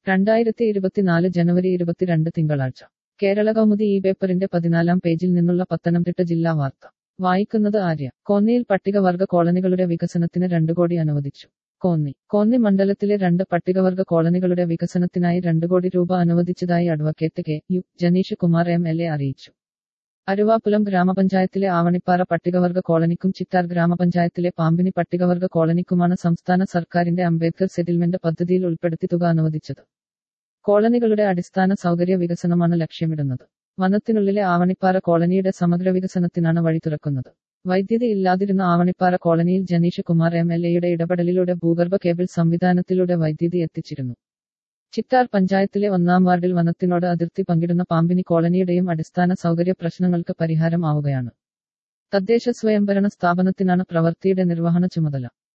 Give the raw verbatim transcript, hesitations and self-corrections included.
രണ്ടായിരത്തി ഇരുപത്തിനാല് ജനുവരി ഇരുപത്തിരണ്ട് തിങ്കളാഴ്ച കേരള കൗമുദി ഈ പേപ്പറിന്റെ പതിനാലാം പേജിൽ നിന്നുള്ള പത്തനംതിട്ട ജില്ലാ വാർത്ത വായിക്കുന്നത് ആര്യ. കോന്നിയിൽ പട്ടികവർഗ കോളനികളുടെ വികസനത്തിന് രണ്ട് കോടി അനുവദിച്ചു. കോന്നി കോന്നി മണ്ഡലത്തിലെ രണ്ട് പട്ടികവർഗ കോളനികളുടെ വികസനത്തിനായി രണ്ട് കോടി രൂപ അനുവദിച്ചതായി advocate K U Janeesh Kumar M L A അറിയിച്ചു. അരുവാപ്പുലം ഗ്രാമപഞ്ചായത്തിലെ ആവണിപ്പാറ പട്ടികവർഗ കോളനിക്കും ചിറ്റാർ ഗ്രാമപഞ്ചായത്തിലെ പാമ്പിനി പട്ടികവർഗ കോളനിക്കുമാണ് സംസ്ഥാന സർക്കാരിന്റെ അംബേദ്കർ സെറ്റിൽമെന്റ് പദ്ധതിയിൽ ഉൾപ്പെടുത്തി തുക അനുവദിച്ചത്. കോളനികളുടെ അടിസ്ഥാന സൗകര്യ വികസനമാണ് ലക്ഷ്യമിടുന്നത്. വനത്തിനുള്ളിലെ ആവണിപ്പാറ കോളനിയുടെ സമഗ്ര വികസനത്തിനാണ് വഴി തുറക്കുന്നത്. വൈദ്യുതി ഇല്ലാതിരുന്ന ആവണിപ്പാറ കോളനിയിൽ ജനീഷ് കുമാർ എം എൽ എയുടെ ഇടപെടലിലൂടെ ഭൂഗർഭ കേബിൾ സംവിധാനത്തിലൂടെ വൈദ്യുതി എത്തിച്ചിരുന്നു. ചിറ്റാർ പഞ്ചായത്തിലെ ഒന്നാം വാർഡിൽ വനത്തിനോട് അതിർത്തി പങ്കിടുന്ന പാമ്പിനി കോളനിയുടെയും അടിസ്ഥാന സൗകര്യ പ്രശ്നങ്ങൾക്ക് പരിഹാരം ആവുകയാണ്. തദ്ദേശ സ്വയംഭരണ സ്ഥാപനത്തിനാണ് പ്രവൃത്തിയുടെ നിർവഹണ ചുമതല.